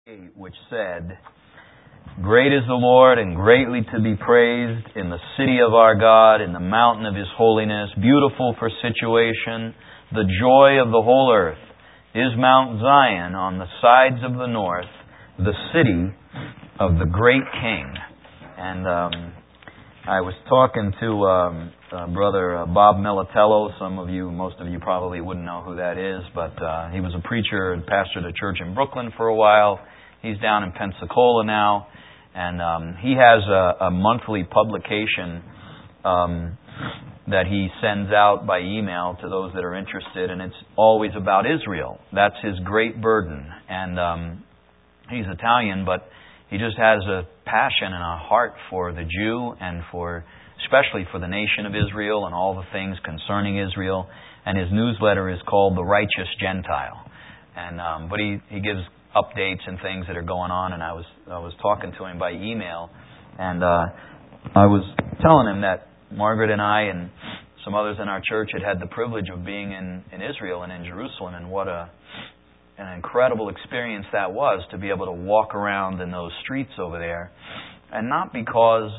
8, which said, "Great is the Lord and greatly to be praised in the city of our God, in the mountain of His holiness, beautiful for situation, the joy of the whole earth is Mount Zion on the sides of the north, the city of the great King." And I was talking to Brother Bob Militello. Most of you probably wouldn't know who that is, but he was a preacher and pastored a church in Brooklyn for a while. He's down in Pensacola now, and he has a monthly publication that he sends out by email to those that are interested, and it's always about Israel. That's his great burden. And he's Italian, but he just has a passion and a heart for the Jew and especially for the nation of Israel and all the things concerning Israel. And his newsletter is called The Righteous Gentile. And but he gives updates and things that are going on. And I was talking to him by email, and I was telling him that Margaret and I and some others in our church had the privilege of being in Israel and in Jerusalem, and what an incredible experience that was to be able to walk around in those streets over there. And not because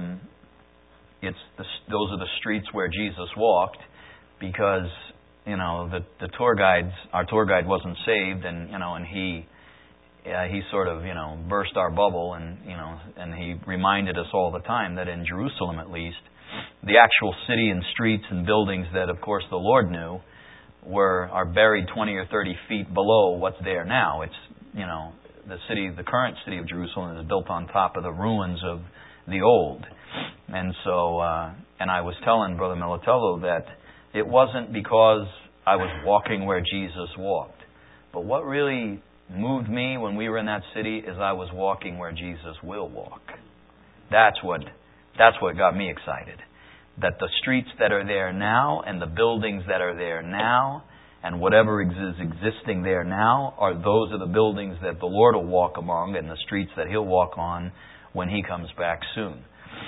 those are the streets where Jesus walked, because the our tour guide wasn't saved, and he sort of burst our bubble, and he reminded us all the time that in Jerusalem, at least, the actual city and streets and buildings that, of course, the Lord knew are buried 20 or 30 feet below what's there now. It's the current city of Jerusalem is built on top of the ruins of the old. And so, and I was telling Brother Militello that it wasn't because I was walking where Jesus walked, but what really moved me when we were in that city is I was walking where Jesus will walk. That's what got me excited. That the streets that are there now and the buildings that are there now and whatever is existing there now those are the buildings that the Lord will walk among and the streets that He'll walk on when He comes back soon.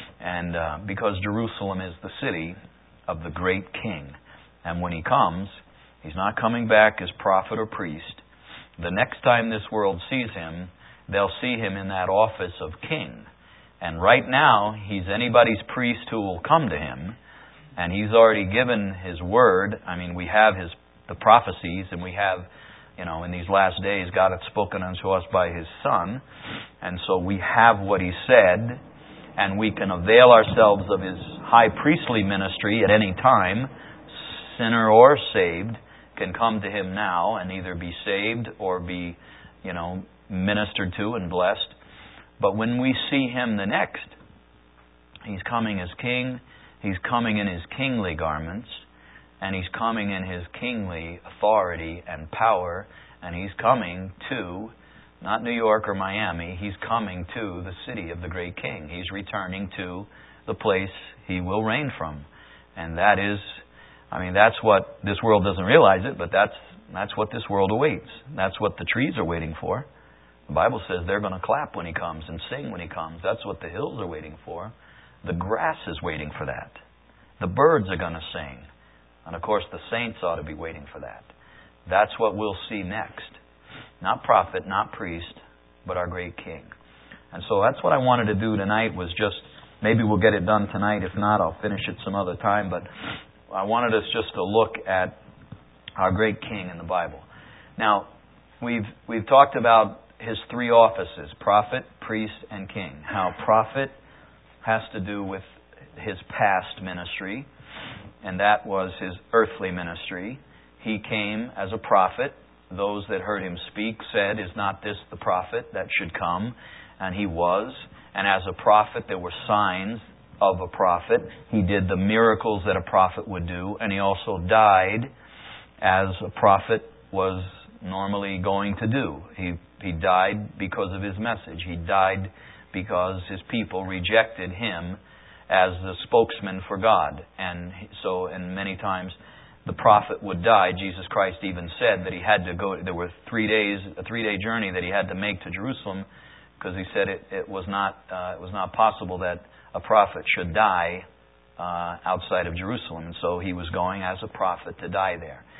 And because Jerusalem is the city of the great King. And when He comes, He's not coming back as prophet or priest. The next time this world sees Him, they'll see Him in that office of King. And right now, He's anybody's priest who will come to Him. And He's already given His word. I mean, we have the prophecies, and we have, in these last days, God hath spoken unto us by His Son. And so we have what He said, and we can avail ourselves of His high priestly ministry at any time. Sinner or saved can come to Him now and either be saved or be, ministered to and blessed. But when we see Him the next, He's coming as King, He's coming in His kingly garments, and He's coming in His kingly authority and power, and He's coming to, not New York or Miami, He's coming to the city of the great King. He's returning to the place He will reign from. And that is, that's what this world doesn't realize it, but that's what this world awaits. That's what the trees are waiting for. The Bible says they're going to clap when He comes and sing when He comes. That's what the hills are waiting for. The grass is waiting for that. The birds are going to sing. And of course the saints ought to be waiting for that. That's what we'll see next. Not prophet, not priest, but our great King. And so that's what I wanted to do tonight, was just, maybe we'll get it done tonight. If not, I'll finish it some other time. But I wanted us just to look at our great King in the Bible. Now, we've talked about His three offices, prophet, priest, and king. How prophet has to do with His past ministry, and that was His earthly ministry. He came as a prophet. Those that heard Him speak said, "Is not this the prophet that should come?" And He was. And as a prophet, there were signs of a prophet. He did the miracles that a prophet would do, and He also died as a prophet was normally going to do. He died because of His message. He died because His people rejected Him as the spokesman for God. And many times the prophet would die. Jesus Christ even said that He had to go, there were a 3-day journey that He had to make to Jerusalem, because He said it was not possible that a prophet should die outside of Jerusalem. And so He was going as a prophet to die there.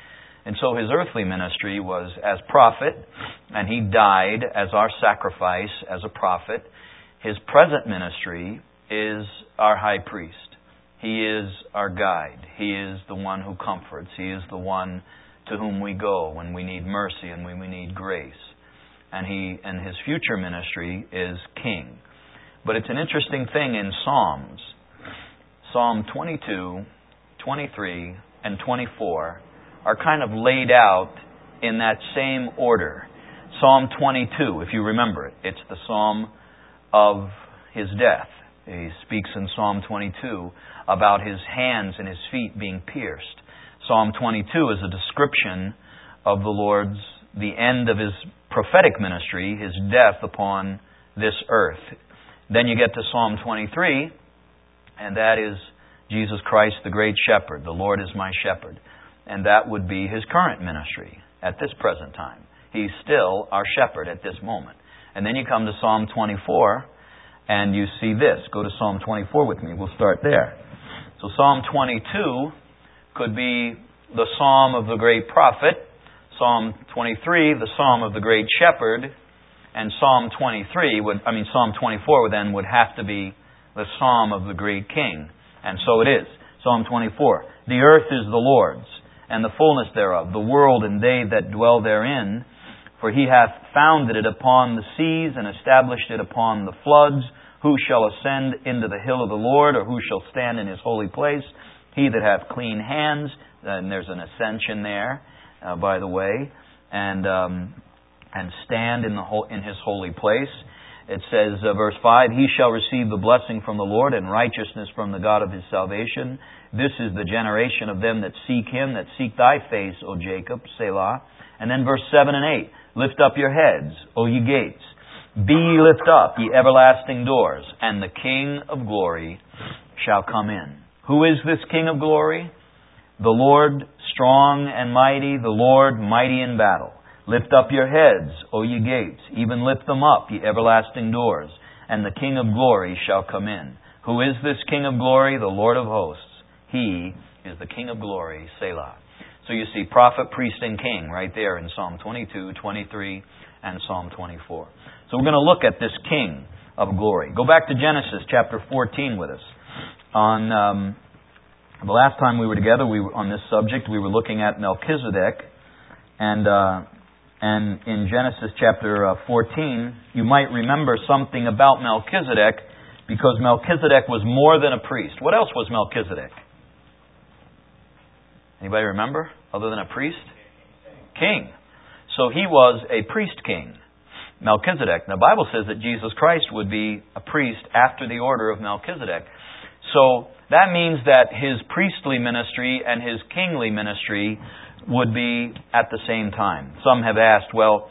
And so His earthly ministry was as prophet, and He died as our sacrifice as a prophet. His present ministry is our high priest. He is our guide. He is the one who comforts. He is the one to whom we go when we need mercy and when we need grace. And His future ministry is King. But it's an interesting thing in Psalms. Psalm 22, 23, and 24 are kind of laid out in that same order. Psalm 22, if you remember it, it's the psalm of His death. He speaks in Psalm 22 about His hands and His feet being pierced. Psalm 22 is a description of the end of His prophetic ministry, His death upon this earth. Then you get to Psalm 23, and that is Jesus Christ, the great shepherd. The Lord is my shepherd. And that would be His current ministry at this present time. He's still our shepherd at this moment. And then you come to Psalm 24, and you see this. Go to Psalm 24 with me. We'll start there. So Psalm 22 could be the psalm of the great prophet. Psalm 23, the psalm of the great shepherd. And Psalm 24 then would have to be the psalm of the great king. And so it is. Psalm 24. The earth is the Lord's, and the fullness thereof, the world and they that dwell therein. For He hath founded it upon the seas, and established it upon the floods. Who shall ascend into the hill of the Lord, or who shall stand in His holy place? He that hath clean hands, and there's an ascension there, by the way, and stand in His holy place. It says, verse 5, He shall receive the blessing from the Lord, and righteousness from the God of His salvation. This is the generation of them that seek Him, that seek Thy face, O Jacob, Selah. And then verse 7 and 8, Lift up your heads, O ye gates. Be ye lift up, ye everlasting doors, and the King of glory shall come in. Who is this King of glory? The Lord strong and mighty, the Lord mighty in battle. Lift up your heads, O ye gates, even lift them up, ye everlasting doors, and the King of glory shall come in. Who is this King of glory? The Lord of hosts. He is the King of glory, Selah. So you see prophet, priest, and king right there in Psalm 22, 23, and Psalm 24. So we're going to look at this King of glory. Go back to Genesis chapter 14 with us. On the last time we were together, on this subject, we were looking at Melchizedek, and in Genesis chapter 14, you might remember something about Melchizedek, because Melchizedek was more than a priest. What else was Melchizedek? Anybody remember, other than a priest? King. So he was a priest king, Melchizedek. Now, the Bible says that Jesus Christ would be a priest after the order of Melchizedek. So that means that His priestly ministry and His kingly ministry would be at the same time. Some have asked, well,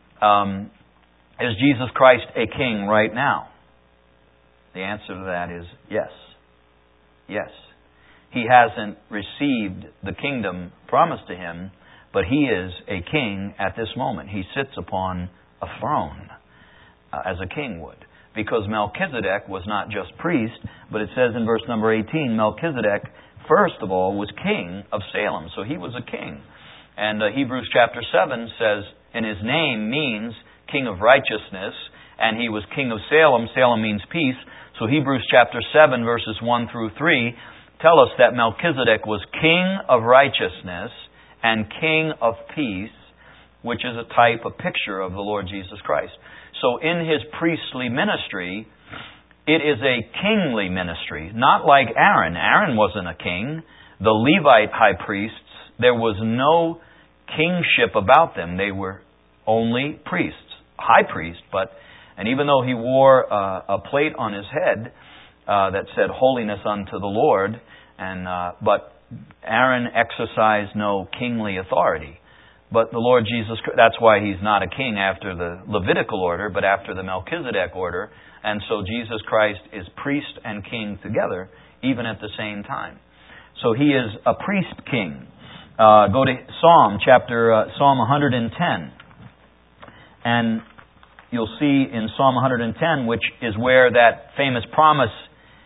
is Jesus Christ a king right now? The answer to that is yes. Yes. He hasn't received the kingdom promised to Him, but He is a king at this moment. He sits upon a throne as a king would. Because Melchizedek was not just priest, but it says in verse number 18, Melchizedek, first of all, was king of Salem. So he was a king. And Hebrews chapter 7 says, and his name means king of righteousness, and he was king of Salem. Salem means peace. So Hebrews chapter 7, verses 1 through 3, tell us that Melchizedek was king of righteousness and king of peace, which is a type, a picture of the Lord Jesus Christ. So in His priestly ministry, it is a kingly ministry, not like Aaron. Aaron wasn't a king. The Levite high priests, there was no kingship about them. They were only priests, high priest, and even though he wore a plate on his head that said holiness unto the Lord, but Aaron exercised no kingly authority. But the Lord Jesus, that's why He's not a king after the Levitical order, but after the Melchizedek order. And so Jesus Christ is priest and king together, even at the same time. So He is a priest king. Go to Psalm 110. And you'll see in Psalm 110, which is where that famous promise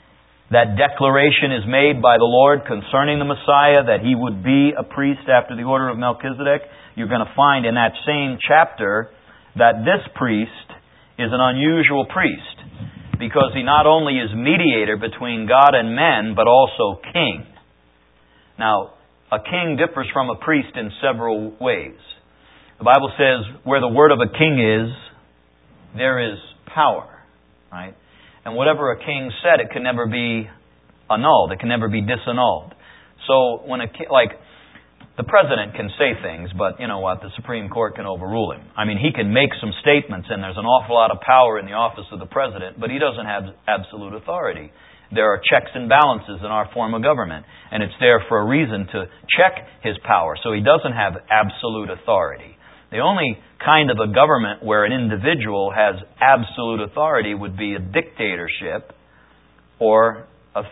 That declaration is made by the Lord concerning the Messiah, that He would be a priest after the order of Melchizedek. You're going to find in that same chapter that this priest is an unusual priest, because he not only is mediator between God and men, but also king. Now, a king differs from a priest in several ways. The Bible says, where the word of a king is, there is power, right? And whatever a king said, it can never be annulled. It can never be disannulled. So when like the president can say things, but you know what? The Supreme Court can overrule him. I mean, he can make some statements, and there's an awful lot of power in the office of the president, but he doesn't have absolute authority. There are checks and balances in our form of government, and it's there for a reason to check his power. So he doesn't have absolute authority. The only kind of a government where an individual has absolute authority would be a dictatorship or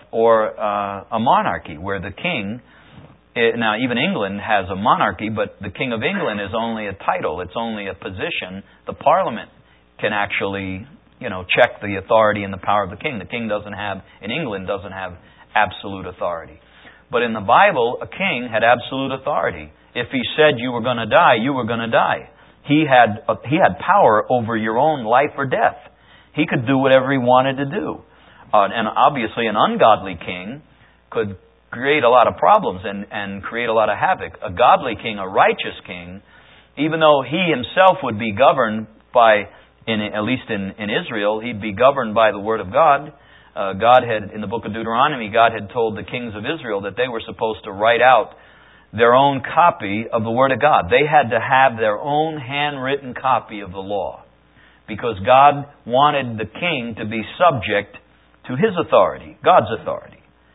a monarchy, where the king... Now, even England has a monarchy, but the King of England is only a title. It's only a position. The Parliament can actually, check the authority and the power of the king. The king in England doesn't have absolute authority. But in the Bible, a king had absolute authority. If he said you were going to die, you were going to die. He had power over your own life or death. He could do whatever he wanted to do. And obviously an ungodly king could create a lot of problems and create a lot of havoc. A godly king, a righteous king, even though he himself would be governed by, at least in Israel, he'd be governed by the Word of God. God had, in the book of Deuteronomy, God had told the kings of Israel that they were supposed to write out their own copy of the Word of God. They had to have their own handwritten copy of the law, because God wanted the king to be subject to His authority, God's authority.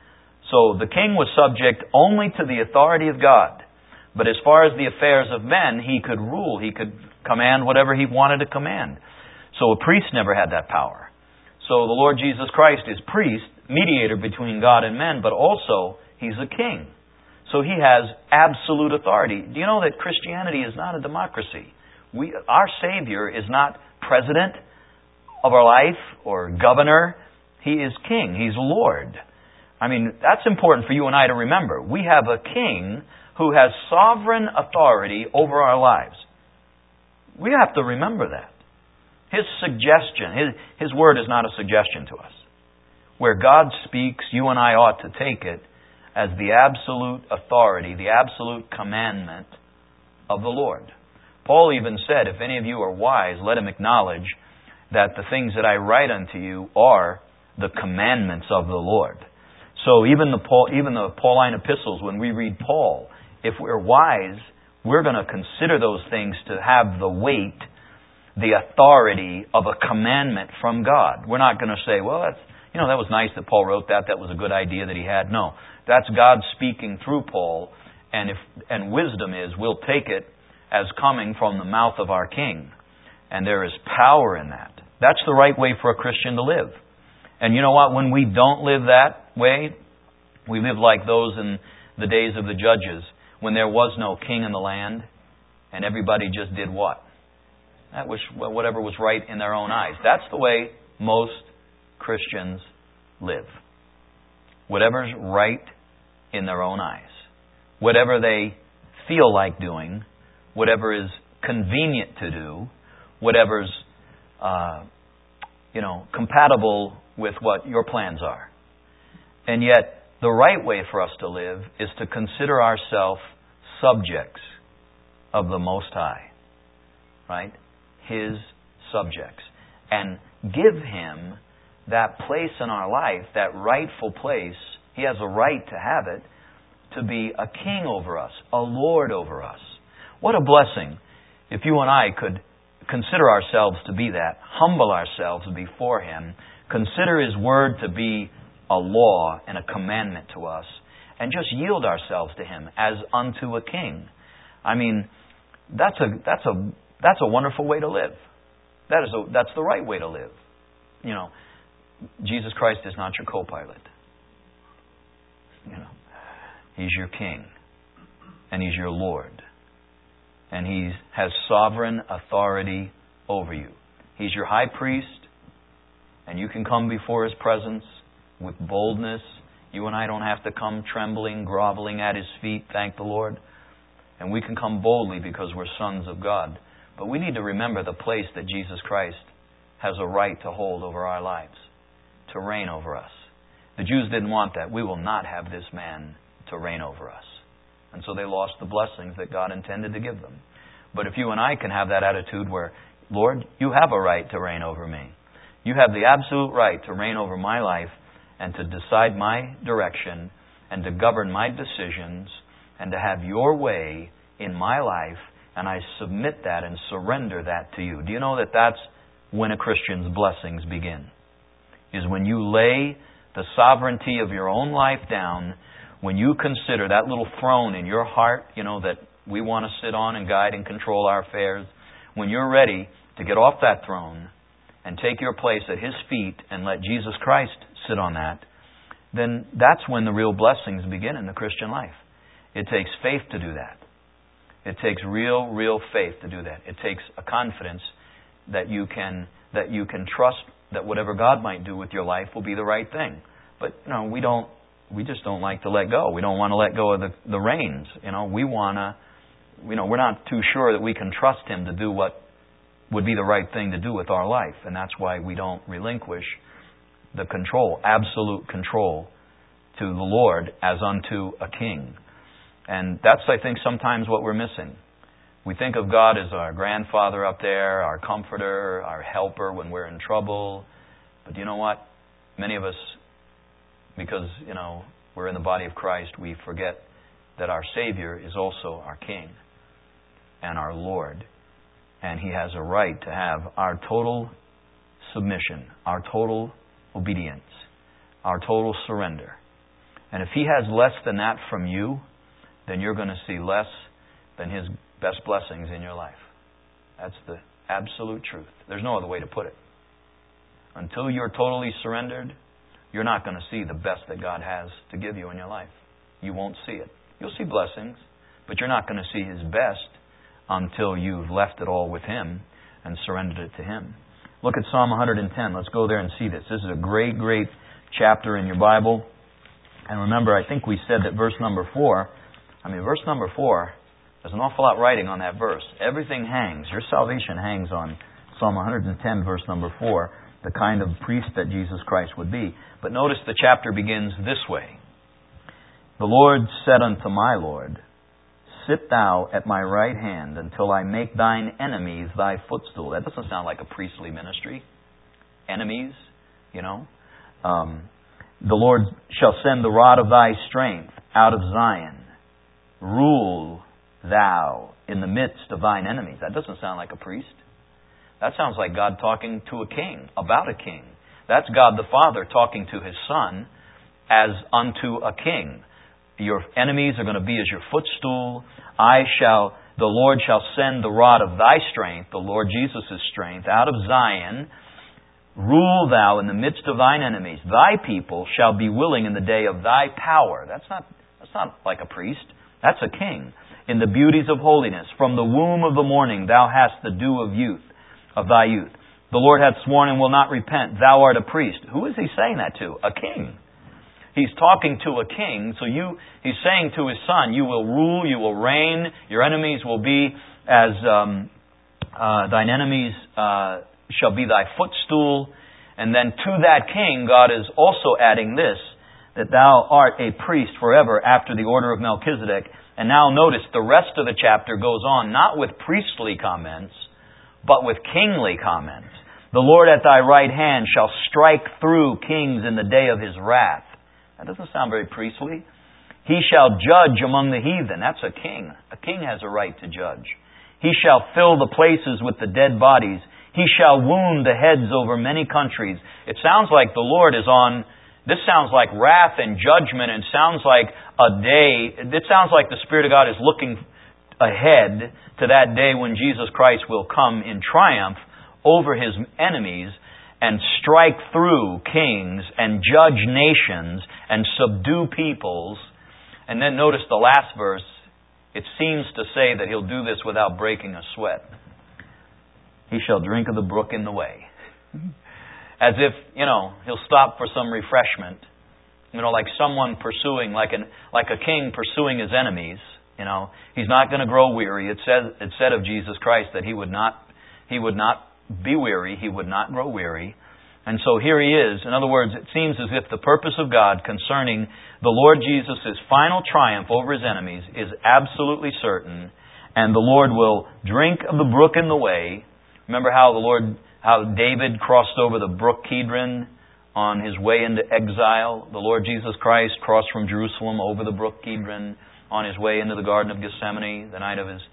So the king was subject only to the authority of God. But as far as the affairs of men, he could rule. He could command whatever he wanted to command. So a priest never had that power. So the Lord Jesus Christ is priest, mediator between God and men, but also He's a king. So He has absolute authority. Do you know that Christianity is not a democracy? Our Savior is not president of our life or governor. He is king. He's Lord. I mean, that's important for you and I to remember. We have a king who has sovereign authority over our lives. We have to remember that. His suggestion, His word is not a suggestion to us. Where God speaks, you and I ought to take it as the absolute authority, the absolute commandment of the Lord. Paul even said, if any of you are wise, let him acknowledge that the things that I write unto you are the commandments of the Lord. So even the Pauline epistles, when we read Paul, if we're wise, we're going to consider those things to have the weight, the authority of a commandment from God. We're not going to say, well, that was nice that Paul wrote that. That was a good idea that he had. No, that's God speaking through Paul, and wisdom is we'll take it as coming from the mouth of our King, and there is power in that. That's the right way for a Christian to live. And you know what? When we don't live that way, we live like those in the days of the judges, when there was no king in the land, and everybody just did what? That was whatever was right in their own eyes. That's the way most Christians live. Whatever's right in their own eyes. Whatever they feel like doing, whatever is convenient to do, whatever's compatible with what your plans are. And yet, the right way for us to live is to consider ourselves subjects of the Most High. Right? His subjects. And give Him that place in our life, that rightful place. He has a right to have it, to be a king over us, a Lord over us. What a blessing if you and I could consider ourselves to be that, humble ourselves before Him, consider His Word to be a law and a commandment to us, and just yield ourselves to Him as unto a king. I mean, that's a wonderful way to live. That's the right way to live. Jesus Christ is not your co-pilot. He's your King, and He's your Lord, and He has sovereign authority over you. He's your high priest, and you can come before His presence with boldness. You and I don't have to come trembling, groveling at His feet, thank the Lord. And we can come boldly because we're sons of God. But we need to remember the place that Jesus Christ has a right to hold over our lives, to reign over us. The Jews didn't want that. We will not have this man to reign over us. And so they lost the blessings that God intended to give them. But if you and I can have that attitude where, Lord, you have a right to reign over me. You have the absolute right to reign over my life and to decide my direction and to govern my decisions and to have your way in my life, and I submit that and surrender that to you. Do you know that that's when a Christian's blessings begin? Is when you lay the sovereignty of your own life down, when you consider that little throne in your heart, that we want to sit on and guide and control our affairs, when you're ready to get off that throne and take your place at His feet and let Jesus Christ sit on that, then that's when the real blessings begin in the Christian life. It takes faith to do that. It takes real faith to do that. It takes a confidence that you can trust that whatever God might do with your life will be the right thing. But we just don't like to let go. We don't want to let go of the reins. We're not too sure that we can trust Him to do what would be the right thing to do with our life. And that's why we don't relinquish the control, absolute control, to the Lord as unto a king. And that's, I think, sometimes what we're missing. We think of God as our grandfather up there, our comforter, our helper when we're in trouble. But you know what? Many of us, because, we're in the body of Christ, we forget that our Savior is also our King and our Lord. And He has a right to have our total submission, our total obedience, our total surrender. And if He has less than that from you, then you're going to see less than His best blessings in your life. That's the absolute truth. There's no other way to put it. Until you're totally surrendered, you're not going to see the best that God has to give you in your life. You won't see it. You'll see blessings, but you're not going to see His best until you've left it all with Him and surrendered it to Him. Look at Psalm 110. Let's go there and see this. This is a great chapter in your Bible. And remember, I think we said that verse number 4, there's an awful lot writing on that verse. Everything hangs. Your salvation hangs on Psalm 110, verse number 4, the kind of priest that Jesus Christ would be. But notice the chapter begins this way. The Lord said unto my Lord, Sit thou at my right hand until I make thine enemies thy footstool. That doesn't sound like a priestly ministry. Enemies, The Lord shall send the rod of thy strength out of Zion. Rule thou in the midst of thine enemies. That doesn't sound like a priest. That sounds like God talking to a king, about a king. That's God the Father talking to His Son as unto a king. Your enemies are going to be as your footstool. The Lord shall send the rod of thy strength, the Lord Jesus' strength, out of Zion. Rule thou in the midst of thine enemies. Thy people shall be willing in the day of thy power. That's not like a priest. That's a king. In the beauties of holiness. From the womb of the morning thou hast the dew of thy youth. The Lord hath sworn and will not repent. Thou art a priest. Who is He saying that to? A king. He's talking to a king. So He's saying to His Son, you will rule, you will reign. Your enemies will be as thine enemies shall be thy footstool. And then to that king, God is also adding this, that thou art a priest forever after the order of Melchizedek. And now notice the rest of the chapter goes on, not with priestly comments, but with kingly comments. The Lord at thy right hand shall strike through kings in the day of His wrath. That doesn't sound very priestly. He shall judge among the heathen. That's a king. A king has a right to judge. He shall fill the places with the dead bodies. He shall wound the heads over many countries. It sounds like the Lord is on... This sounds like wrath and judgment, and sounds like a day... It sounds like the Spirit of God is looking ahead to that day when Jesus Christ will come in triumph over His enemies and strike through kings and judge nations and subdue peoples. And then notice the last verse. It seems to say that He'll do this without breaking a sweat. He shall drink of the brook in the way. as if, he'll stop for some refreshment. Like someone pursuing, like a king pursuing his enemies. He's not going to grow weary. It said of Jesus Christ that he would not be weary. He would not grow weary. And so here he is. In other words, it seems as if the purpose of God concerning the Lord Jesus' final triumph over his enemies is absolutely certain. And the Lord will drink of the brook in the way. Remember how David crossed over the brook Kidron on his way into exile? The Lord Jesus Christ crossed from Jerusalem over the brook Kidron on his way into the Garden of Gethsemane, the night of his,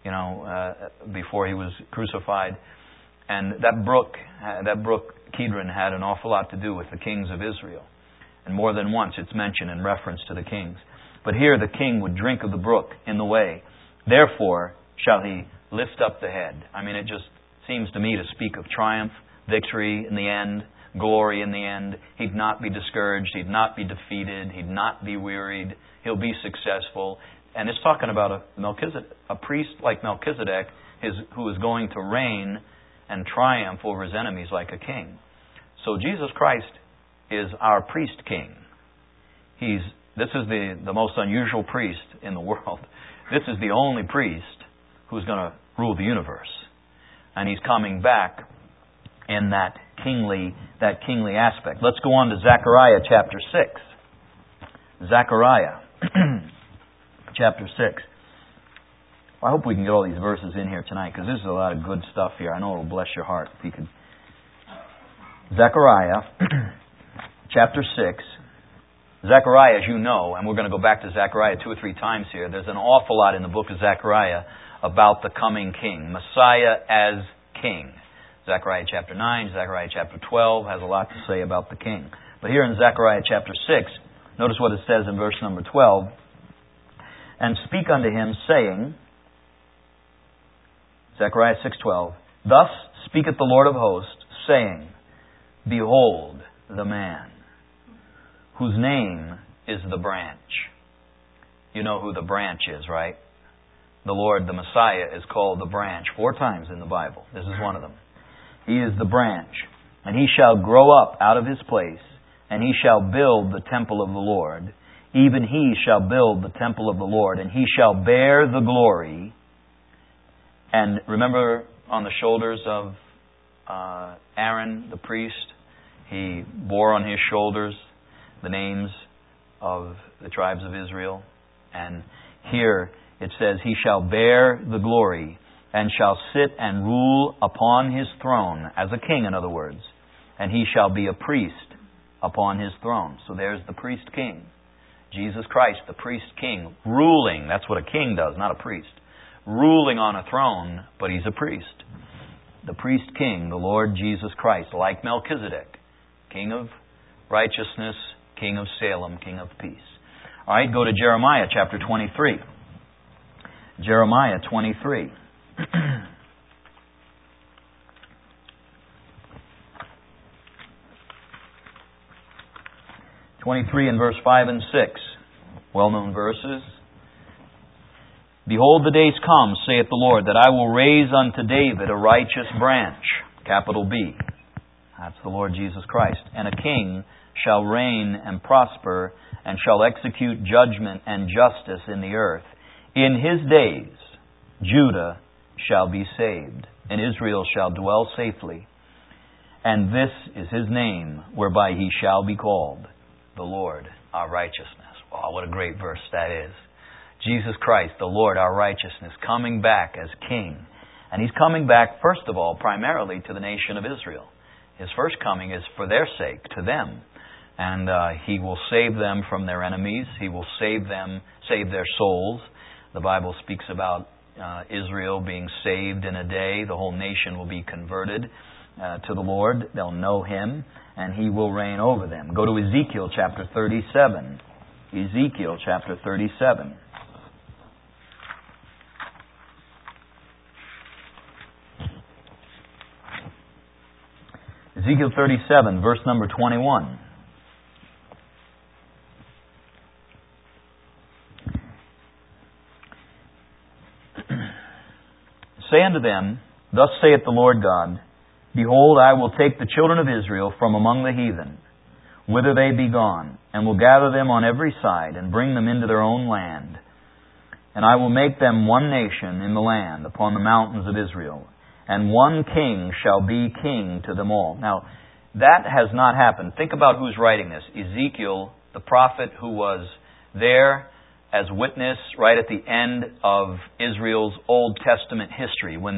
before he was crucified. And that brook Kidron had an awful lot to do with the kings of Israel. And more than once it's mentioned in reference to the kings. But here the king would drink of the brook in the way. Therefore shall he lift up the head. It just seems to me to speak of triumph, victory in the end, glory in the end. He'd not be discouraged. He'd not be defeated. He'd not be wearied. He'll be successful. And it's talking about a priest like Melchizedek who is going to reign and triumph over his enemies like a king. So Jesus Christ is our priest king. This is the most unusual priest in the world. This is the only priest who's going to rule the universe. And he's coming back in that kingly aspect. Let's go on to Zechariah chapter 6. Zechariah chapter 6. I hope we can get all these verses in here tonight, because there's a lot of good stuff here. I know it'll bless your heart if you could. Zechariah chapter 6. Zechariah, as you know, and we're going to go back to Zechariah 2 or 3 times here, there's an awful lot in the book of Zechariah about the coming king, Messiah as king. Zechariah chapter 9, Zechariah chapter 12 has a lot to say about the king. But here in Zechariah chapter 6, notice what it says in verse number 12. And speak unto him, saying, Zechariah 6:12, Thus speaketh the Lord of hosts, saying, Behold the man, whose name is the branch. You know who the branch is, right? The Lord, the Messiah, is called the branch 4 times in the Bible. This is one of them. He is the branch, and he shall grow up out of his place, and he shall build the temple of the Lord. Even he shall build the temple of the Lord, and he shall bear the glory. And remember on the shoulders of Aaron, the priest, he bore on his shoulders the names of the tribes of Israel. And here it says, he shall bear the glory, and shall sit and rule upon his throne, as a king, in other words. And he shall be a priest upon his throne. So there's the priest king. Jesus Christ, the priest king, ruling. That's what a king does, not a priest. Ruling on a throne, but he's a priest. The priest king, the Lord Jesus Christ, like Melchizedek, king of righteousness, king of Salem, king of peace. All right, go to Jeremiah chapter 23. Jeremiah 23. 23 and verse 5 and 6. Well-known verses. Behold, the days come, saith the Lord, that I will raise unto David a righteous branch, capital B. That's the Lord Jesus Christ. And a king shall reign and prosper, and shall execute judgment and justice in the earth. In his days Judah shall be saved, and Israel shall dwell safely. And this is his name, whereby he shall be called, the Lord our righteousness. Wow, what a great verse that is. Jesus Christ, the Lord our righteousness, coming back as King. And He's coming back, first of all, primarily to the nation of Israel. His first coming is for their sake, to them. And He will save them from their enemies. He will save them, save their souls. The Bible speaks about Israel being saved in a day. The whole nation will be converted to the Lord. They'll know Him, and He will reign over them. Go to Ezekiel chapter 37. Ezekiel chapter 37. Ezekiel 37, verse number 21. Say unto them, Thus saith the Lord God, Behold, I will take the children of Israel from among the heathen, whither they be gone, and will gather them on every side, and bring them into their own land. And I will make them one nation in the land, upon the mountains of Israel, and one king shall be king to them all. Now, that has not happened. Think about who's writing this. Ezekiel, the prophet who was there as witness right at the end of Israel's Old Testament history, when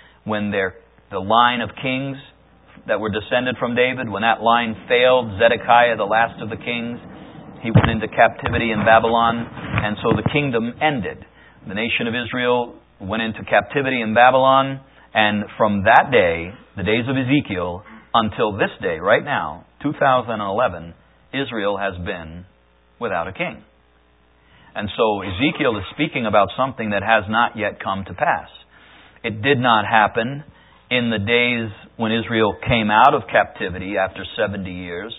the line of kings that were descended from David, when that line failed, Zedekiah, the last of the kings, he went into captivity in Babylon, and so the kingdom ended. The nation of Israel went into captivity in Babylon, and from that day, the days of Ezekiel, until this day, right now, 2011, Israel has been without a king. And so Ezekiel is speaking about something that has not yet come to pass. It did not happen in the days when Israel came out of captivity after 70 years,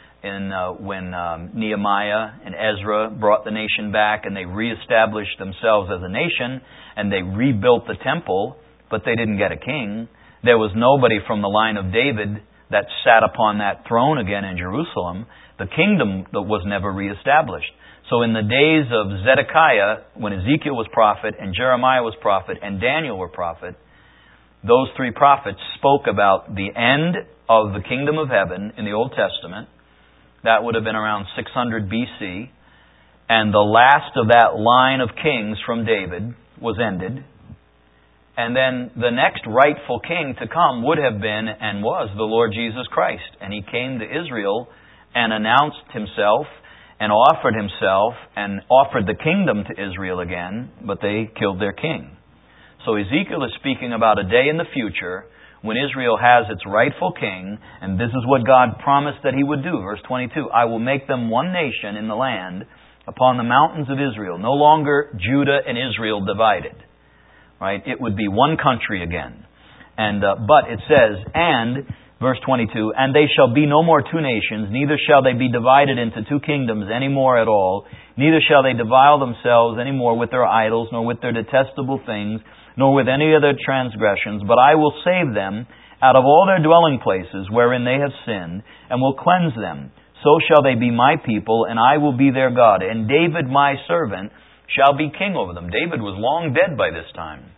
when Nehemiah and Ezra brought the nation back and they reestablished themselves as a nation and they rebuilt the temple, but they didn't get a king. There was nobody from the line of David that sat upon that throne again in Jerusalem. The kingdom was never reestablished. So in the days of Zedekiah, when Ezekiel was prophet and Jeremiah was prophet and Daniel were prophet, those three prophets spoke about the end of the kingdom of heaven in the Old Testament. That would have been around 600 BC. And the last of that line of kings from David was ended. And then the next rightful king to come would have been and was the Lord Jesus Christ. And He came to Israel and announced Himself and offered Himself and offered the kingdom to Israel again, but they killed their king. So Ezekiel is speaking about a day in the future when Israel has its rightful king, and this is what God promised that He would do. Verse 22, I will make them one nation in the land upon the mountains of Israel. No longer Judah and Israel divided. Right? It would be one country again. But it says, and, verse 22, and they shall be no more two nations, neither shall they be divided into two kingdoms any more at all, neither shall they defile themselves any more with their idols, nor with their detestable things, nor with any other transgressions, but I will save them out of all their dwelling places wherein they have sinned, and will cleanse them. So shall they be my people, and I will be their God. And David my servant shall be king over them. David was long dead by this time.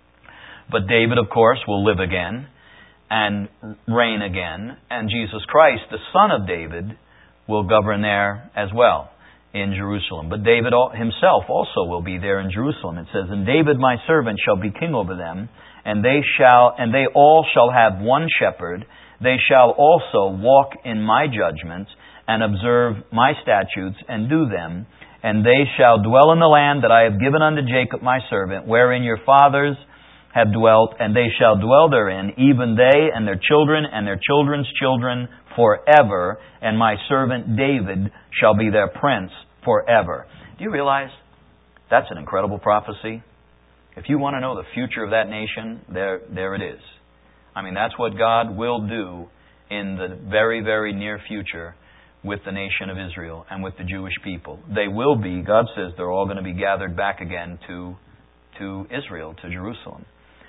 But David, of course, will live again and reign again. And Jesus Christ, the son of David, will govern there as well in Jerusalem. But David himself also will be there in Jerusalem. It says, and David my servant shall be king over them, and they all shall have one shepherd. They shall also walk in my judgments, and observe my statutes, and do them. And they shall dwell in the land that I have given unto Jacob my servant, wherein your fathers have dwelt, and they shall dwell therein, even they and their children and their children's children forever, and my servant David shall be their prince forever. Do you realize that's an incredible prophecy? If you want to know the future of that nation, there it is. I mean, that's what God will do in the very, very near future with the nation of Israel and with the Jewish people. They will be, God says, they're all going to be gathered back again to Israel, to Jerusalem.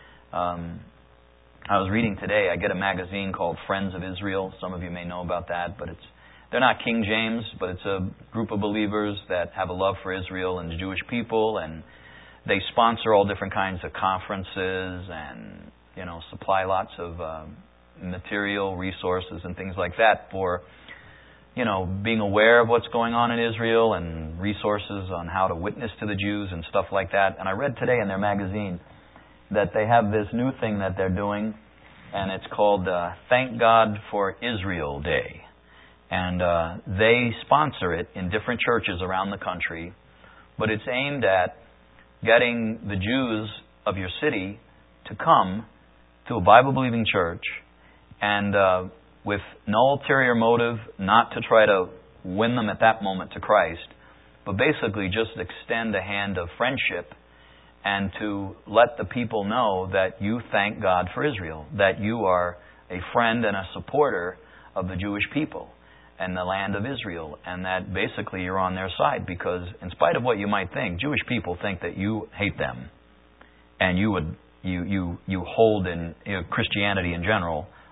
I was reading today, I get a magazine called Friends of Israel. Some of you may know about that, but they're not King James, but it's a group of believers that have a love for Israel and the Jewish people, and they sponsor all different kinds of conferences and, supply lots of material, resources and things like that for, being aware of what's going on in Israel and resources on how to witness to the Jews and stuff like that. And I read today in their magazine that they have this new thing that they're doing, and it's called Thank God for Israel Day. And they sponsor it in different churches around the country, but it's aimed at getting the Jews of your city to come to a Bible-believing church and with no ulterior motive, not to try to win them at that moment to Christ, but basically just extend a hand of friendship and to let the people know that you thank God for Israel, that you are a friend and a supporter of the Jewish people and the land of Israel, and that basically you're on their side, because in spite of what you might think, Jewish people think that you hate them, and you hold in Christianity in general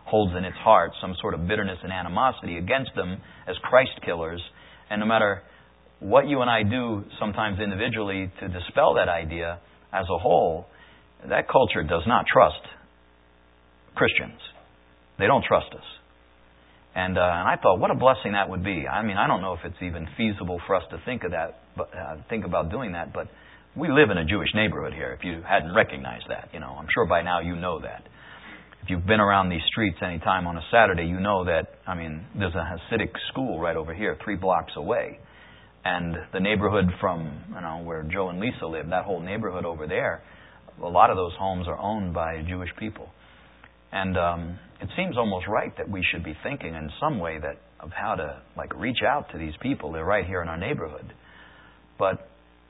holds in its heart some sort of bitterness and animosity against them as Christ killers. And no matter what you and I do sometimes individually to dispel that idea, as a whole, that culture does not trust Christians. They don't trust us. And I thought, what a blessing that would be. I mean, I don't know if it's even feasible for us to think of that, but think about doing that. But we live in a Jewish neighborhood here. If you hadn't recognized that, I'm sure by now you know that. If you've been around these streets any time on a Saturday, you know that. I mean, there's a Hasidic school right over here, 3 blocks away, and the neighborhood from where Joe and Lisa live, that whole neighborhood over there, a lot of those homes are owned by Jewish people. And it seems almost right that we should be thinking in some way of how to reach out to these people. They're right here in our neighborhood. But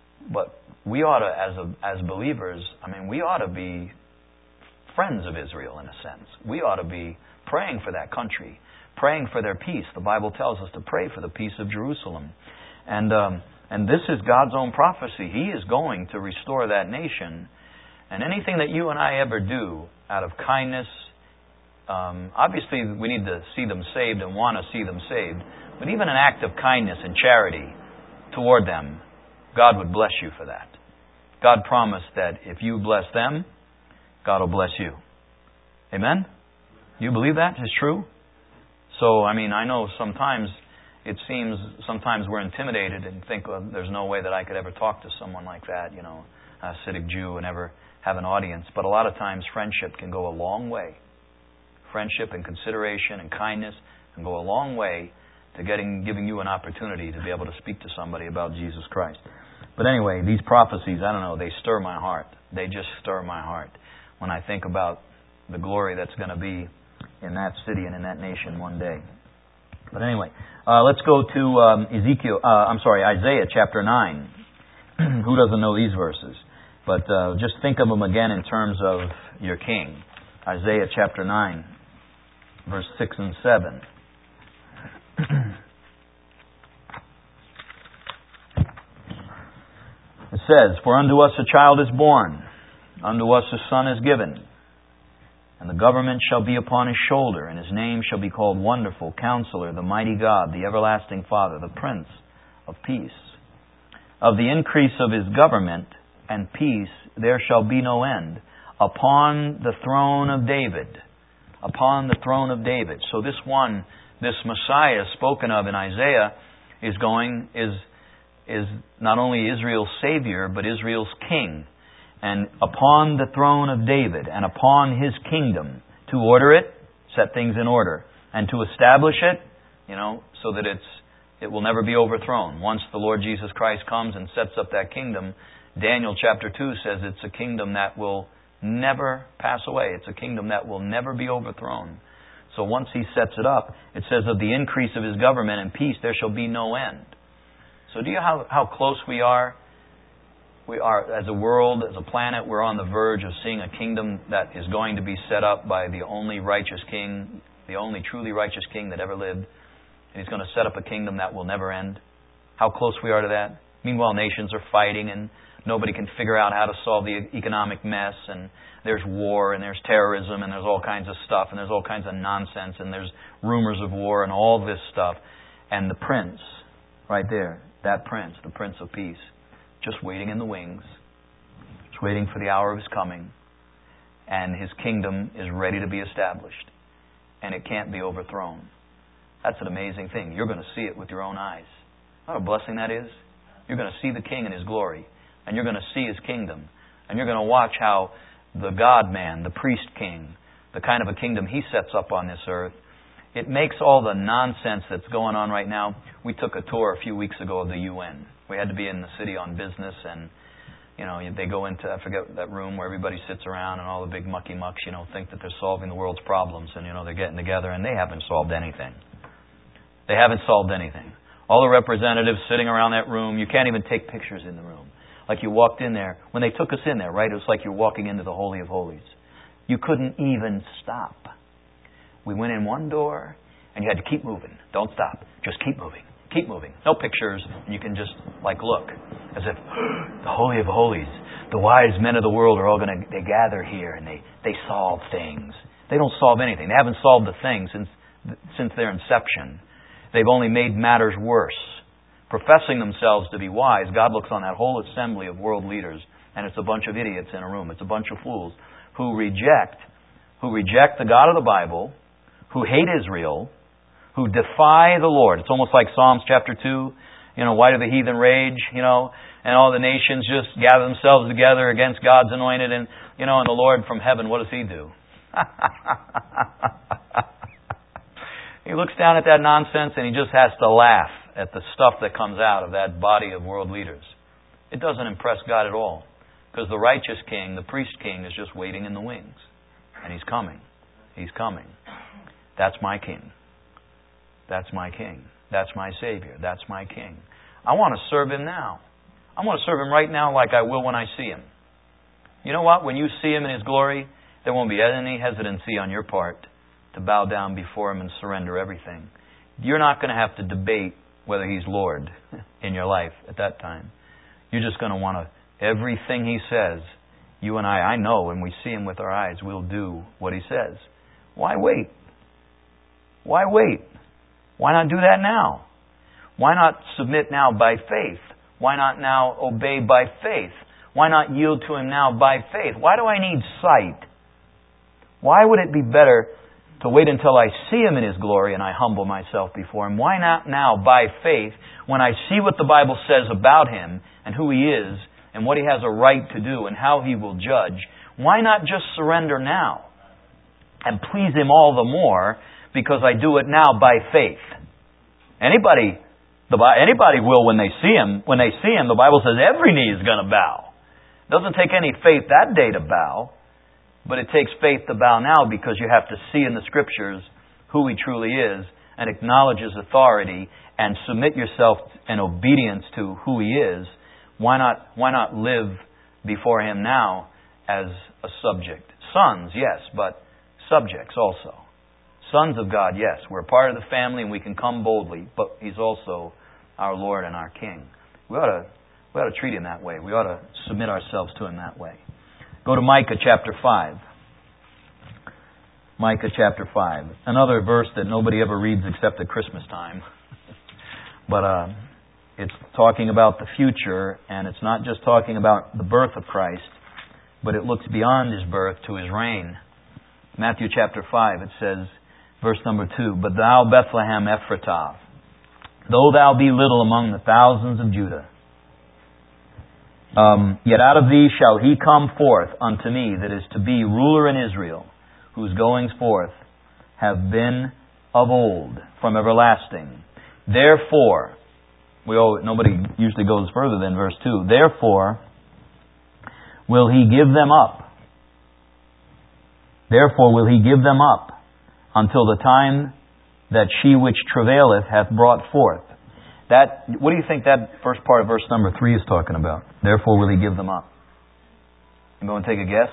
we ought to, as believers, we ought to be friends of Israel in a sense. We ought to be praying for that country, praying for their peace. The Bible tells us to pray for the peace of Jerusalem. And this is God's own prophecy. He is going to restore that nation. And anything that you and I ever do out of kindness, obviously we need to see them saved and want to see them saved, but even an act of kindness and charity toward them, God would bless you for that. God promised that if you bless them, God will bless you. Amen? You believe that is true? So, I know sometimes it seems, sometimes we're intimidated and think, well, there's no way that I could ever talk to someone like that, a Hasidic Jew, and ever have an audience. But a lot of times friendship can go a long way. Friendship and consideration and kindness can go a long way to giving you an opportunity to be able to speak to somebody about Jesus Christ. But anyway, these prophecies, I don't know, they stir my heart. They just stir my heart when I think about the glory that's going to be in that city and in that nation one day. But anyway, let's go to Isaiah chapter 9. Who doesn't know these verses? But just think of them again in terms of your King. Isaiah chapter 9, verse 6 and 7. It says, "For unto us a child is born, unto us a son is given, and the government shall be upon his shoulder, and his name shall be called Wonderful, Counselor, the Mighty God, the Everlasting Father, the Prince of Peace. Of the increase of his government and peace there shall be no end, upon the throne of David." Upon the throne of David. So this Messiah spoken of in Isaiah is not only Israel's Savior, but Israel's King. And upon the throne of David and upon his kingdom, to order it, set things in order, and to establish it, so that it will never be overthrown. Once the Lord Jesus Christ comes and sets up that kingdom, Daniel chapter 2 says it's a kingdom that will never pass away. It's a kingdom that will never be overthrown. So once He sets it up, it says, "Of the increase of His government and peace there shall be no end." So do you know how close we are? We are, as a world, as a planet, we're on the verge of seeing a kingdom that is going to be set up by the only righteous King, the only truly righteous King that ever lived. And He's going to set up a kingdom that will never end. How close we are to that. Meanwhile, nations are fighting and nobody can figure out how to solve the economic mess, and there's war, and there's terrorism, and there's all kinds of stuff, and there's all kinds of nonsense, and there's rumors of war, and all this stuff. And the Prince, right there, that Prince, the Prince of Peace, just waiting in the wings, just waiting for the hour of His coming, and His kingdom is ready to be established, and it can't be overthrown. That's an amazing thing. You're going to see it with your own eyes. What a blessing that is. You're going to see the King in His glory, and you're going to see His kingdom, and you're going to watch how the God-man, the priest-king, the kind of a kingdom He sets up on this earth, it makes all the nonsense that's going on right now. We took a tour a few weeks ago of the UN. We had to be in the city on business, and they go into, I forget that room where everybody sits around and all the big mucky-mucks, think that they're solving the world's problems, and they're getting together, and they haven't solved anything. They haven't solved anything. All the representatives sitting around that room, you can't even take pictures in the room. Like you walked in there, when they took us in there, right, it was like you're walking into the Holy of Holies. You couldn't even stop. We went in one door, and you had to keep moving. Don't stop. Just keep moving. Keep moving. No pictures, and you can just, look, as if, the Holy of Holies, the wise men of the world are all they gather here, and they solve things. They don't solve anything. They haven't solved a thing since their inception. They've only made matters worse. Professing themselves to be wise, God looks on that whole assembly of world leaders, and it's a bunch of idiots in a room. It's a bunch of fools who reject the God of the Bible, who hate Israel, who defy the Lord. It's almost like Psalms chapter 2. Why do the heathen rage? And all the nations just gather themselves together against God's anointed. And the Lord from heaven, what does He do? He looks down at that nonsense and He just has to laugh at the stuff that comes out of that body of world leaders. It doesn't impress God at all. Because the righteous king, the priest king, is just waiting in the wings. And He's coming. He's coming. That's my king. That's my king. That's my Savior. That's my king. I want to serve Him now. I want to serve Him right now like I will when I see Him. You know what? When you see Him in His glory, there won't be any hesitancy on your part to bow down before Him and surrender everything. You're not going to have to debate whether He's Lord in your life at that time. You're just going to want to, everything He says, you and I know when we see Him with our eyes, we'll do what He says. Why wait? Why wait? Why not do that now? Why not submit now by faith? Why not now obey by faith? Why not yield to Him now by faith? Why do I need sight? Why would it be better to wait until I see Him in His glory and I humble myself before Him? Why not now by faith, when I see what the Bible says about Him and who He is and what He has a right to do and how He will judge, why not just surrender now and please Him all the more because I do it now by faith? Anybody will when they see Him. When they see Him, the Bible says every knee is going to bow. It doesn't take any faith that day to bow, but it takes faith to bow now because you have to see in the Scriptures who He truly is and acknowledge His authority and submit yourself in obedience to who He is. Why not live before Him now as a subject? Sons, yes, but subjects also. Sons of God, yes. We're a part of the family and we can come boldly, but He's also our Lord and our King. We ought to treat Him that way. We ought to submit ourselves to Him that way. Go to Micah chapter 5. Micah chapter 5. Another verse that nobody ever reads except at Christmas time. But it's talking about the future, and it's not just talking about the birth of Christ, but it looks beyond His birth to His reign. Matthew chapter 5, it says, verse number 2, But thou, Bethlehem Ephratah, though thou be little among the thousands of Judah, yet out of thee shall He come forth unto me that is to be ruler in Israel, whose goings forth have been of old, from everlasting. Therefore, nobody usually goes further than verse 2, Therefore will He give them up. Therefore will He give them up until the time that she which travaileth hath brought forth. What do you think that first part of verse number 3 is talking about? Therefore will He give them up. You going to take a guess?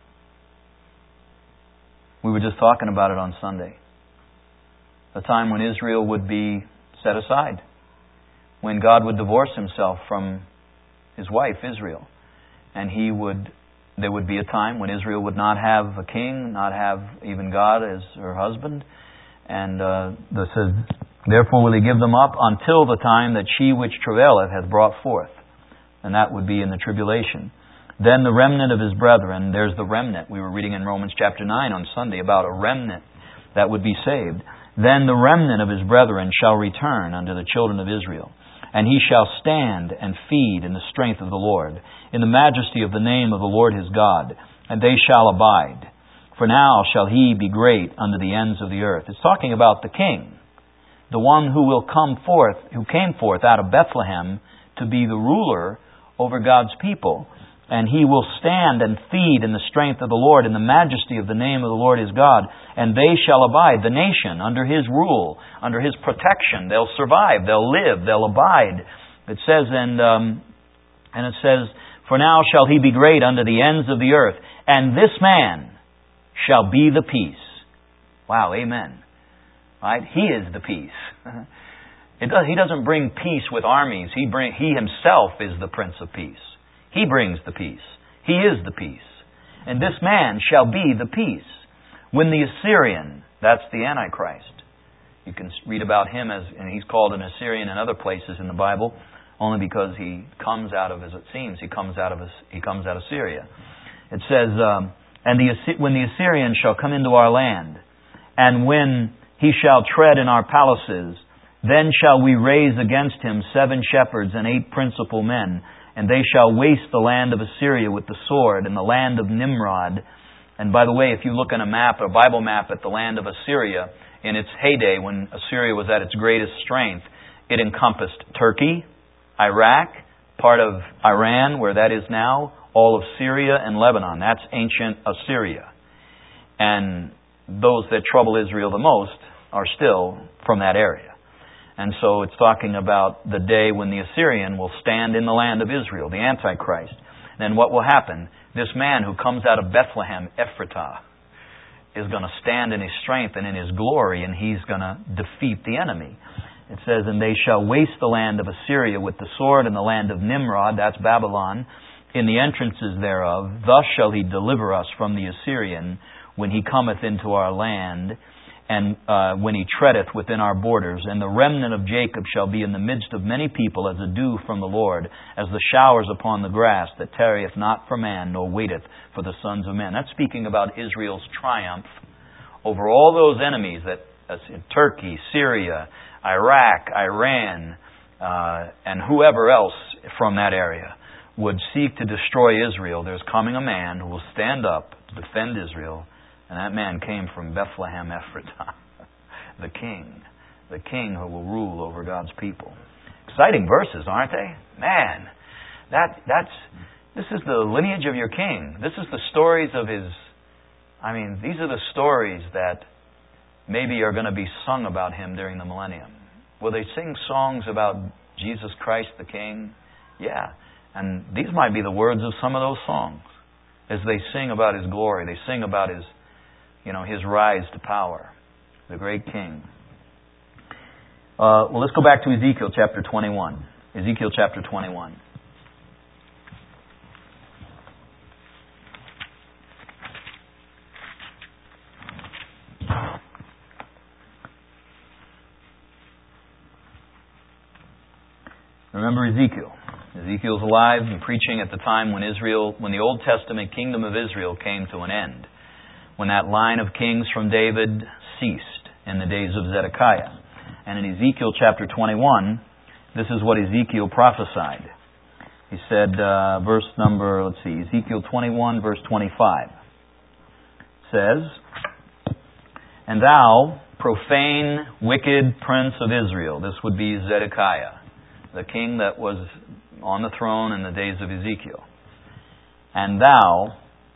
We were just talking about it on Sunday. The time when Israel would be set aside. When God would divorce Himself from His wife, Israel. And there would be a time when Israel would not have a king, not have even God as her husband. And it says, Therefore will He give them up until the time that she which travaileth hath brought forth. And that would be in the tribulation. Then the remnant of His brethren, there's the remnant. We were reading in Romans chapter 9 on Sunday about a remnant that would be saved. Then the remnant of His brethren shall return unto the children of Israel. And he shall stand and feed in the strength of the Lord, in the majesty of the name of the Lord his God, and they shall abide. For now shall he be great unto the ends of the earth. It's talking about the King, the one who came forth out of Bethlehem to be the ruler over God's people. And He will stand and feed in the strength of the Lord, in the majesty of the name of the Lord his God. And they shall abide, the nation, under His rule, under His protection. They'll survive, they'll live, they'll abide. It says, For now shall he be great unto the ends of the earth, and this man shall be the peace. Wow, amen. Right? He is the peace. He doesn't bring peace with armies. He Himself is the Prince of Peace. He brings the peace. He is the peace. And this man shall be the peace. When the Assyrian, that's the Antichrist. You can read about him and he's called an Assyrian in other places in the Bible, only because he comes out of, as it seems, he comes out of Syria. It says, when the Assyrian shall come into our land, and when he shall tread in our palaces, then shall we raise against him 7 shepherds and 8 principal men, and they shall waste the land of Assyria with the sword, and the land of Nimrod. And by the way, if you look on a map, a Bible map at the land of Assyria, in its heyday, when Assyria was at its greatest strength, it encompassed Turkey, Iraq, part of Iran, where that is now, all of Syria and Lebanon. That's ancient Assyria. And those that trouble Israel the most are still from that area. And so it's talking about the day when the Assyrian will stand in the land of Israel, the Antichrist. Then what will happen? This man who comes out of Bethlehem, Ephratah, is going to stand in his strength and in his glory, and he's going to defeat the enemy. It says, and they shall waste the land of Assyria with the sword, and the land of Nimrod, that's Babylon, in the entrances thereof. Thus shall he deliver us from the Assyrian when he cometh into our land, and when he treadeth within our borders. And the remnant of Jacob shall be in the midst of many people as a dew from the Lord, as the showers upon the grass, that tarrieth not for man, nor waiteth for the sons of men. That's speaking about Israel's triumph over all those enemies that Turkey, Syria, Iraq, Iran, and whoever else from that area would seek to destroy Israel. There's coming a man who will stand up to defend Israel, and that man came from Bethlehem Ephratah, the king who will rule over God's people. Exciting verses, aren't they? Man, this is the lineage of your king. This is the stories of his. These are the stories that maybe are going to be sung about him during the millennium. Will they sing songs about Jesus Christ the King? Yeah. And these might be the words of some of those songs as they sing about his glory. They sing about his rise to power, the great king. Let's go back to Ezekiel chapter 21. Ezekiel chapter 21. Remember Ezekiel. Ezekiel's alive and preaching at the time when the Old Testament kingdom of Israel came to an end. When that line of kings from David ceased in the days of Zedekiah. And in Ezekiel chapter 21, this is what Ezekiel prophesied. He said, Ezekiel 21, verse 25, says, and thou, profane, wicked prince of Israel. This would be Zedekiah, the king that was on the throne in the days of Ezekiel. And thou,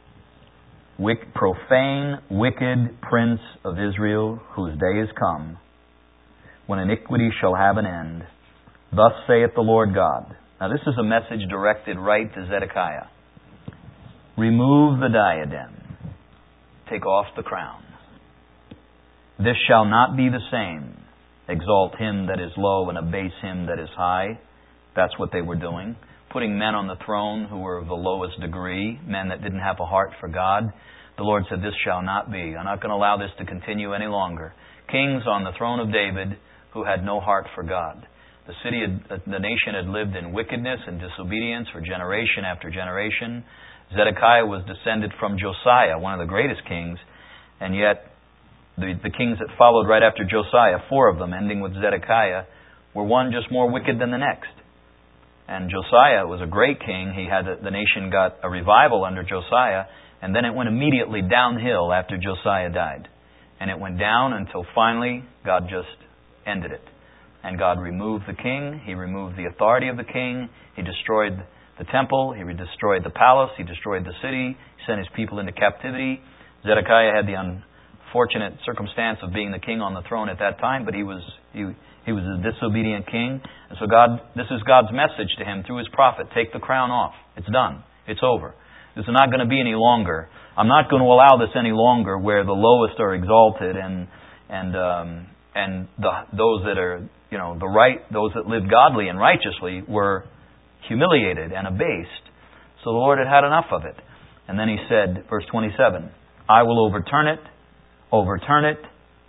profane, wicked prince of Israel, whose day is come, when iniquity shall have an end, thus saith the Lord God. Now this is a message directed right to Zedekiah. Remove the diadem. Take off the crown. This shall not be the same. Exalt him that is low and abase him that is high. That's what they were doing. Putting men on the throne who were of the lowest degree, men that didn't have a heart for God. The Lord said, this shall not be. I'm not going to allow this to continue any longer. Kings on the throne of David who had no heart for God. The nation had lived in wickedness and disobedience for generation after generation. Zedekiah was descended from Josiah, one of the greatest kings, and yet the kings that followed right after Josiah, 4 of them, ending with Zedekiah, were one just more wicked than the next. And Josiah was a great king. The nation got a revival under Josiah, and then it went immediately downhill after Josiah died. And it went down until finally God just ended it. And God removed the king. He removed the authority of the king. He destroyed the temple. He destroyed the palace. He destroyed the city. He sent his people into captivity. Zedekiah had the unfortunate circumstance of being the king on the throne at that time, but he was a disobedient king. And so this is God's message to him through his prophet. Take the crown off. It's done. It's over. This is not going to be any longer. I'm not going to allow this any longer where the lowest are exalted and those that are, those that live godly and righteously were humiliated and abased. So the Lord had had enough of it. And then he said, verse 27, I will overturn it overturn it,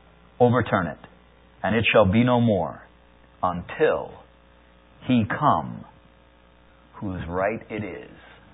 and it shall be no more until He come, whose right it is,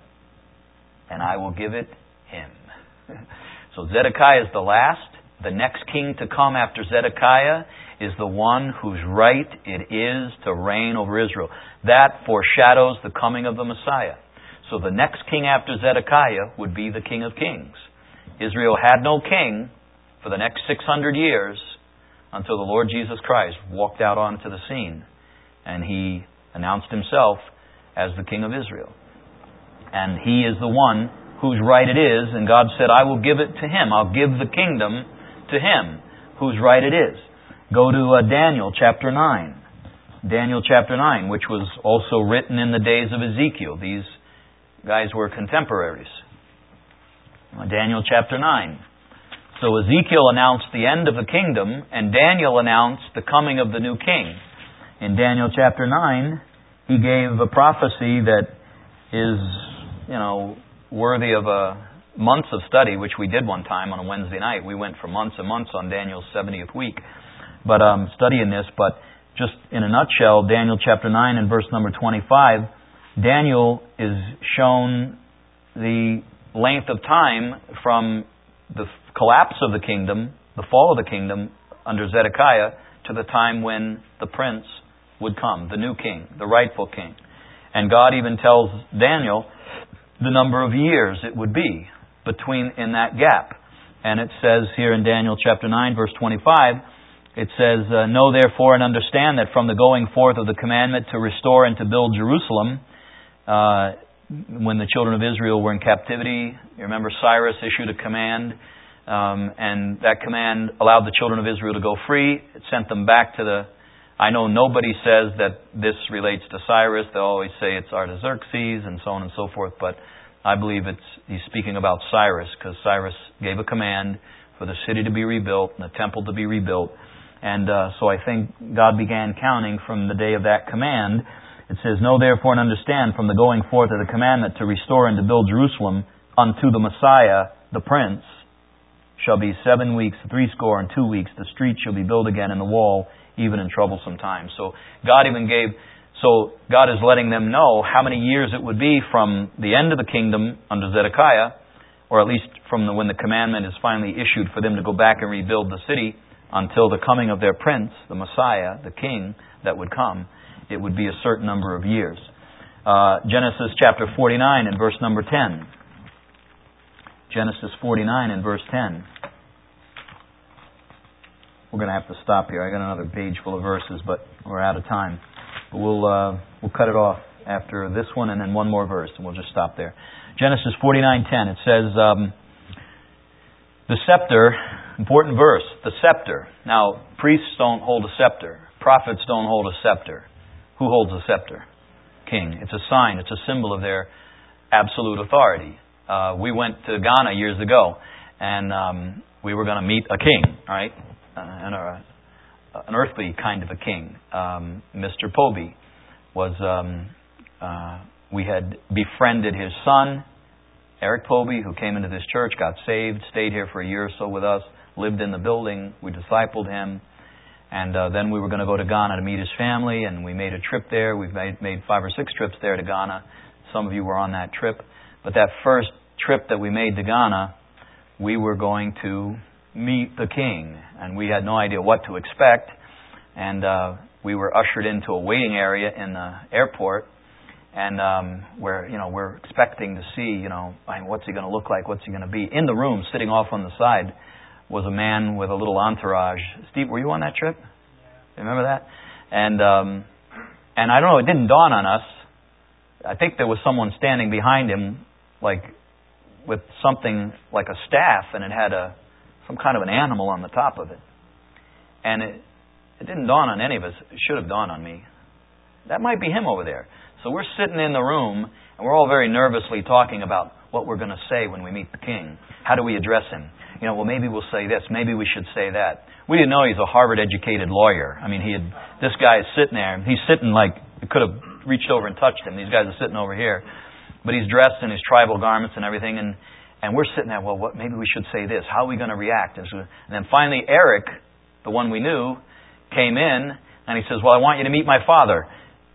and I will give it Him. So Zedekiah is the last. The next king to come after Zedekiah is the one whose right it is to reign over Israel. That foreshadows the coming of the Messiah. So the next king after Zedekiah would be the King of Kings. Israel had no king for the next 600 years until the Lord Jesus Christ walked out onto the scene and He announced Himself as the King of Israel. And He is the one whose right it is, and God said, I will give it to Him. I'll give the kingdom to Him whose right it is. Go to Daniel chapter 9. Daniel chapter 9, which was also written in the days of Ezekiel. These guys were contemporaries. Daniel chapter 9. So Ezekiel announced the end of the kingdom, and Daniel announced the coming of the new king. In Daniel chapter 9, he gave a prophecy that is, worthy of months of study, which we did one time on a Wednesday night. We went for months and months on Daniel's 70th week. But studying this, but just in a nutshell, Daniel chapter 9 and verse number 25, Daniel is shown the length of time from the collapse of the kingdom, the fall of the kingdom under Zedekiah, to the time when the prince would come, the new king, the rightful king. And God even tells Daniel the number of years it would be in that gap. And it says here in Daniel chapter 9, verse 25, it says, Know therefore and understand that from the going forth of the commandment to restore and to build Jerusalem, when the children of Israel were in captivity, you remember Cyrus issued a command, and that command allowed the children of Israel to go free. It sent them back to I know nobody says that this relates to Cyrus. They'll always say it's Artaxerxes and so on and so forth, but I believe he's speaking about Cyrus, because Cyrus gave a command for the city to be rebuilt and the temple to be rebuilt. And so I think God began counting from the day of that command. It says, Know therefore and understand from the going forth of the commandment to restore and to build Jerusalem unto the Messiah, the Prince, shall be 7 weeks, 62 weeks. The street shall be built again and the wall, even in troublesome times. So God is letting them know how many years it would be from the end of the kingdom under Zedekiah, or at least from when the commandment is finally issued for them to go back and rebuild the city, until the coming of their prince, the Messiah, the king that would come. It would be a certain number of years. Genesis chapter 49 and verse number 10. Genesis 49 and verse 10. We're going to have to stop here. I got another page full of verses, but we're out of time. But we'll cut it off after this one and then one more verse, and we'll just stop there. Genesis 49:10. It says, the scepter, important verse, the scepter. Now, priests don't hold a scepter. Prophets don't hold a scepter. Who holds a scepter? King. It's a sign. It's a symbol of their absolute authority. We went to Ghana years ago, and we were going to meet a king, right? And an earthly kind of a king. Mr. Poby was, we had befriended his son, Eric Poby, who came into this church, got saved, stayed here for a year or so with us, lived in the building. We discipled him. And then we were going to go to Ghana to meet his family, and we made a trip there. We've made 5 or 6 trips there to Ghana. Some of you were on that trip. But that first trip that we made to Ghana, we were going to meet the king. And we had no idea what to expect. And we were ushered into a waiting area in the airport. And we're expecting to see, what's he going to look like? What's he going to be? In the room, sitting off on the side, was a man with a little entourage. Steve, were you on that trip? Yeah. Remember that? And I don't know, it didn't dawn on us. I think there was someone standing behind him, like with something like a staff, and it had some kind of an animal on the top of it. And it didn't dawn on any of us. It should have dawned on me. That might be him over there. So we're sitting in the room, and we're all very nervously talking about what we're going to say when we meet the king. How do we address him? Maybe we'll say this. Maybe we should say that. We didn't know he's a Harvard-educated lawyer. I mean, this guy is sitting there. He's sitting like, it could have reached over and touched him. These guys are sitting over here. But he's dressed in his tribal garments and everything. And we're sitting there, well, maybe we should say this. How are we going to react? And then finally Eric, the one we knew, came in and he says, well, I want you to meet my father.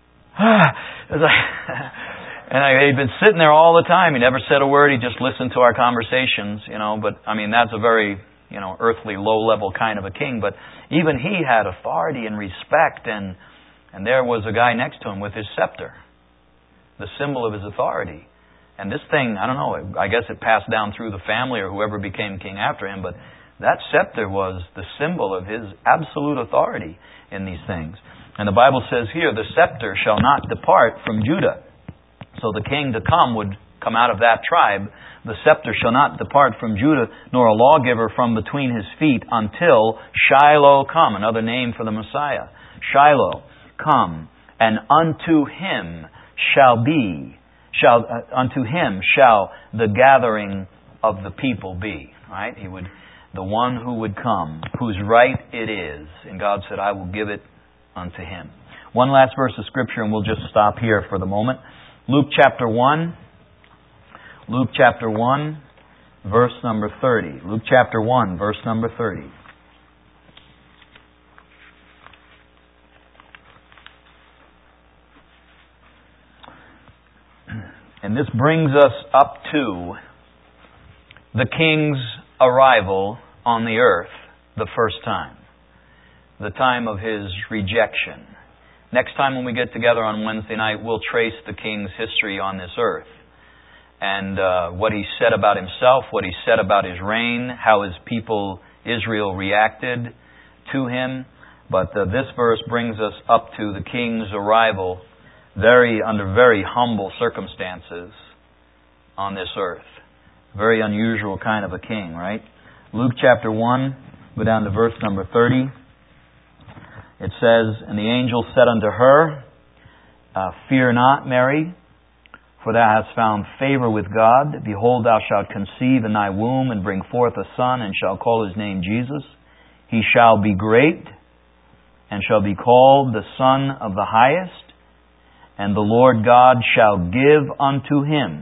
He'd been sitting there all the time. He never said a word. He just listened to our conversations, But, that's a very, earthly, low-level kind of a king. But even he had authority and respect. And there was a guy next to him with his scepter, the symbol of his authority. And this thing, I don't know, I guess it passed down through the family or whoever became king after him. But that scepter was the symbol of his absolute authority in these things. And the Bible says here, the scepter shall not depart from Judah. So the king to come would come out of that tribe. The scepter shall not depart from Judah, nor a lawgiver from between his feet, until Shiloh come. Another name for the Messiah. Shiloh come, and unto him shall the gathering of the people be. Right? The one who would come, whose right it is. And God said, I will give it unto him. One last verse of Scripture, and we'll just stop here for the moment. Luke chapter 1, verse number 30. Luke chapter 1, verse number 30. And this brings us up to the king's arrival on the earth the first time. The time of his rejection. Next time when we get together on Wednesday night, we'll trace the king's history on this earth. And what he said about himself, what he said about his reign, how his people, Israel, reacted to him. But this verse brings us up to the king's arrival under very humble circumstances on this earth. Very unusual kind of a king, right? Luke chapter 1, go down to verse number 30. It says, And the angel said unto her, Fear not, Mary, for thou hast found favor with God. Behold, thou shalt conceive in thy womb, and bring forth a son, and shall call his name Jesus. He shall be great, and shall be called the Son of the Highest. And the Lord God shall give unto him,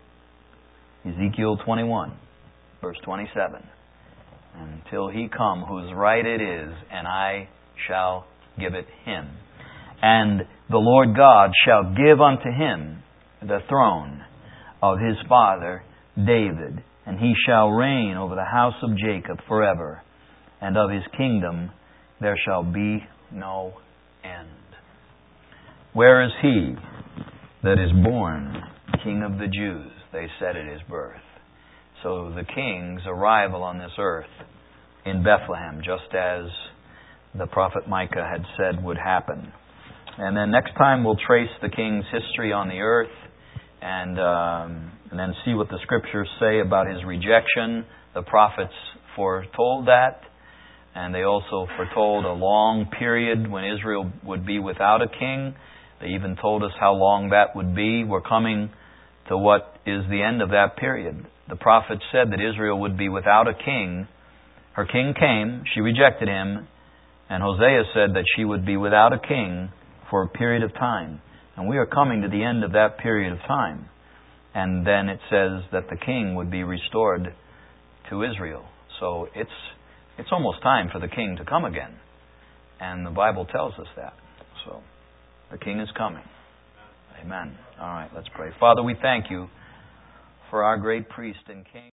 Ezekiel 21, verse 27, until he come, whose right it is, and I shall give it him. And the Lord God shall give unto him the throne of his father David, and he shall reign over the house of Jacob forever, and of his kingdom there shall be no end. Where is he that is born King of the Jews? They said at his birth. So the king's arrival on this earth in Bethlehem, just as the prophet Micah had said would happen. And then next time we'll trace the king's history on the earth and then see what the Scriptures say about his rejection. The prophets foretold that, and they also foretold a long period when Israel would be without a king. They even told us how long that would be. We're coming to what is the end of that period. The prophet said that Israel would be without a king. Her king came, she rejected him, and Hosea said that she would be without a king for a period of time. And we are coming to the end of that period of time. And then it says that the king would be restored to Israel. So it's almost time for the king to come again. And the Bible tells us that. So the king is coming. Amen. All right, let's pray. Father, we thank you for our great priest and king.